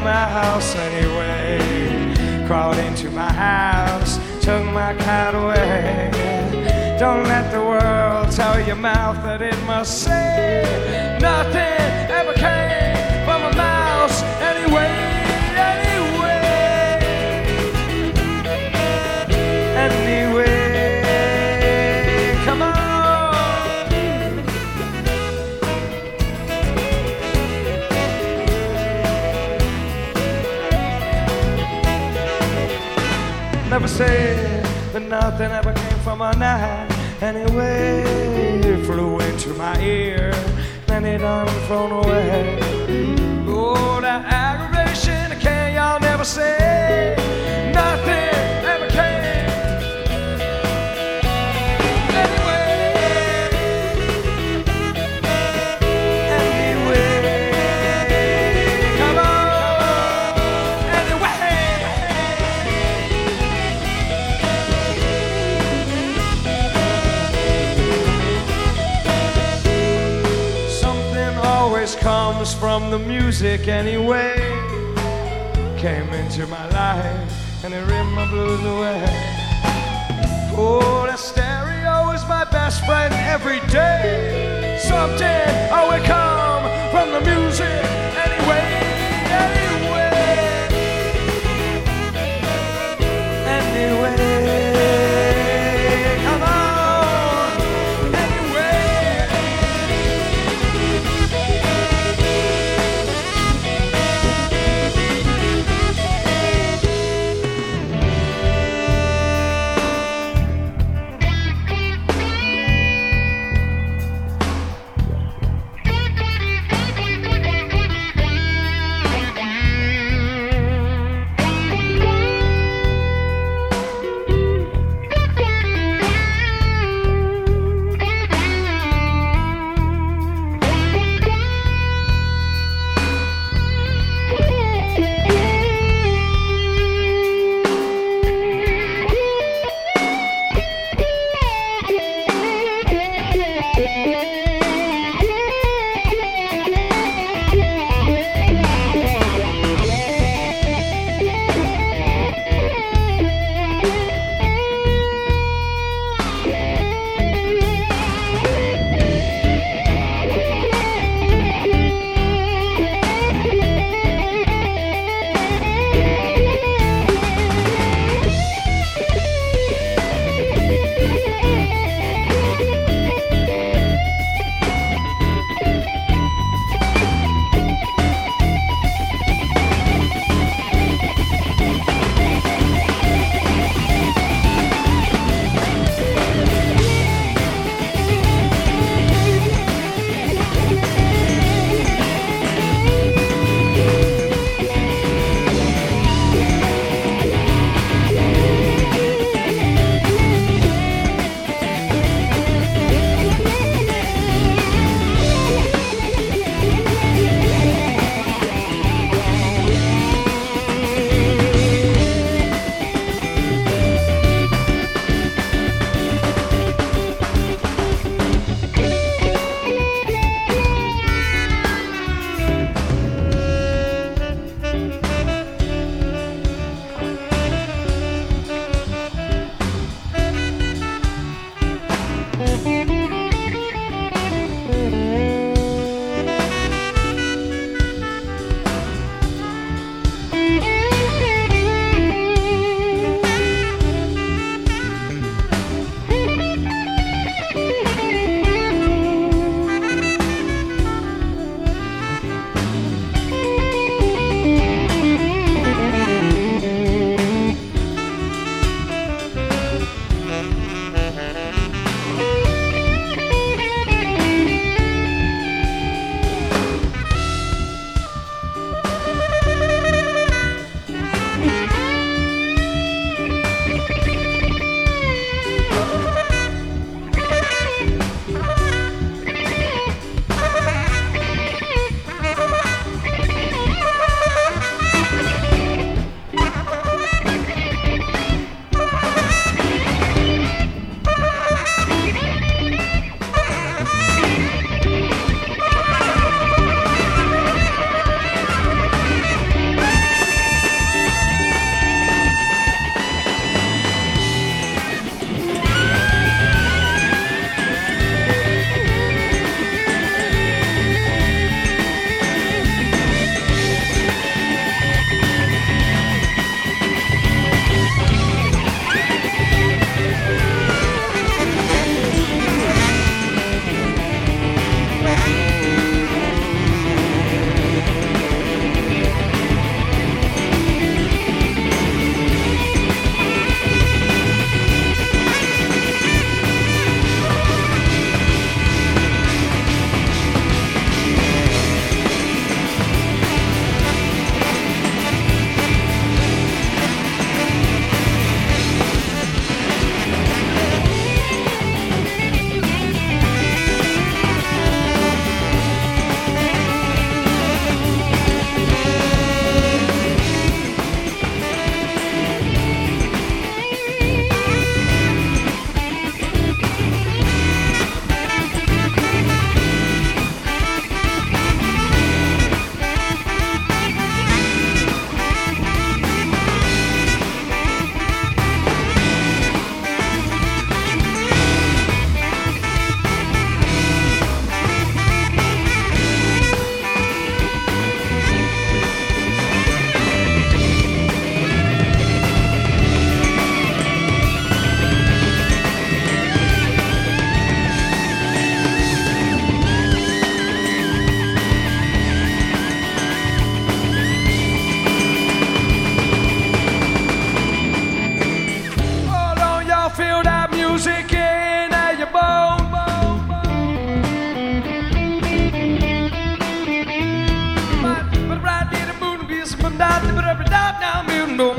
my house anyway. Crawled into my house, took my cat away. Don't let the world tell your mouth that it must say nothing ever came from a mouse anyway. Come on. Never said that nothing ever came from a night anyway. It flew into my ear, then it done flown away. Oh, that aggravation, can y'all never say nothing ever came comes from the music anyway. Came into my life and it ripped my blues away. Oh, that stereo is my best friend every day. Something always come from the music anyway. Come on.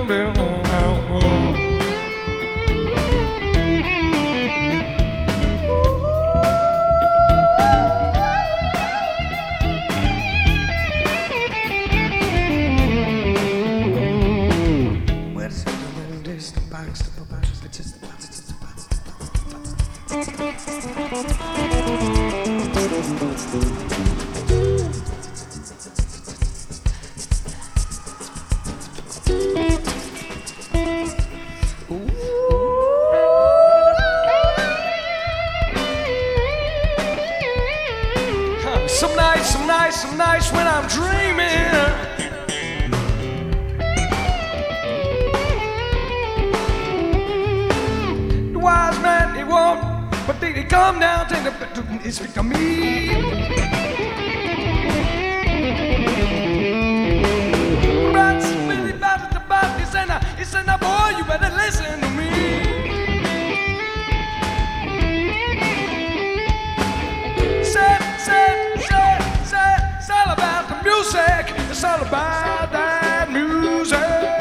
Some nights when I'm dreaming. The wise man, he won't, but did he come down to speak to me? He said, now boy, you better listen to me. It's all about the music. It's all about that music.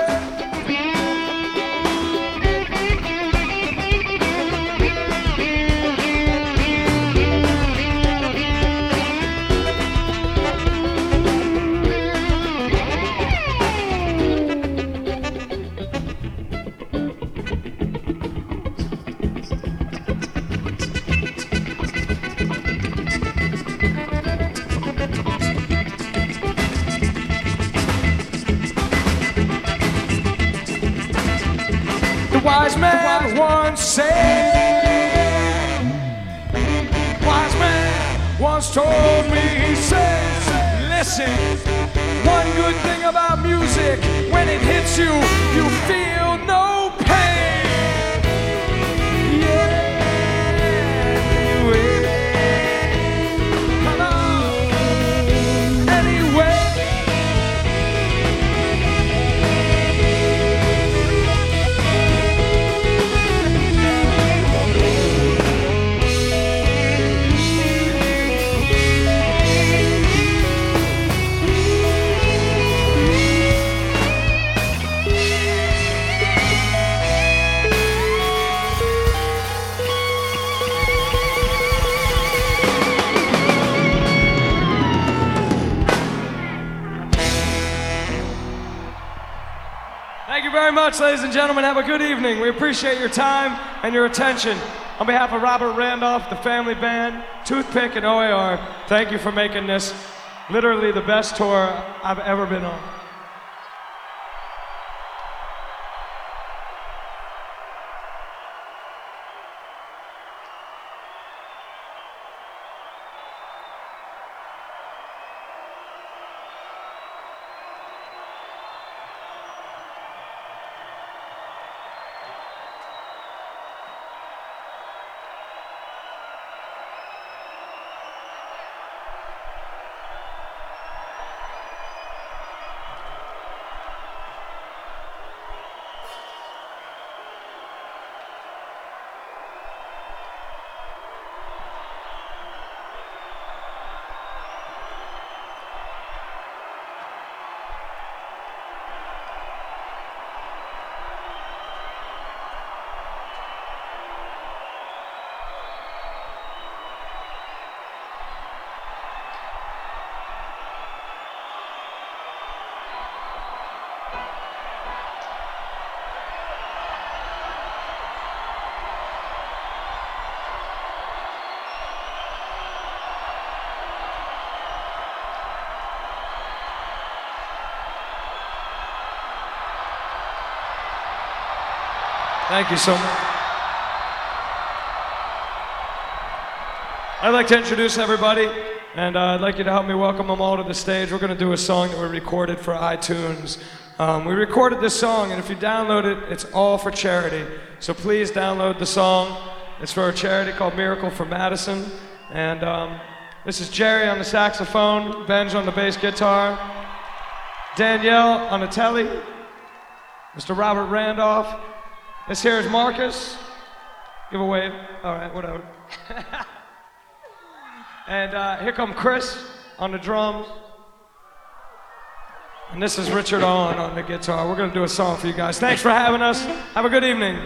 Wise man once said, wise man once told me, he says, listen, one good thing about music, when it hits you, you feel no pain. Yeah, anyway. Come on, anyway. Thank you very much, ladies and gentlemen. Have a good evening. We appreciate your time and your attention. On behalf of Robert Randolph, the family band, Toothpick, and OAR, thank you for making this literally the best tour I've ever been on. Thank you so much. I'd like to introduce everybody, and I'd like you to help me welcome them all to the stage. We're going to do a song that we recorded for iTunes. We recorded this song, and if you download it, it's all for charity. So please download the song. It's for a charity called Miracle for Madison. And this is Jerry on the saxophone, Benj on the bass guitar, Danielle on the telly, Mr. Robert Randolph. This here is Marcus. Give a wave. All right, whatever. And here come Chris on the drums. And this is Richard Allen on the guitar. We're going to do a song for you guys. Thanks for having us. Have a good evening.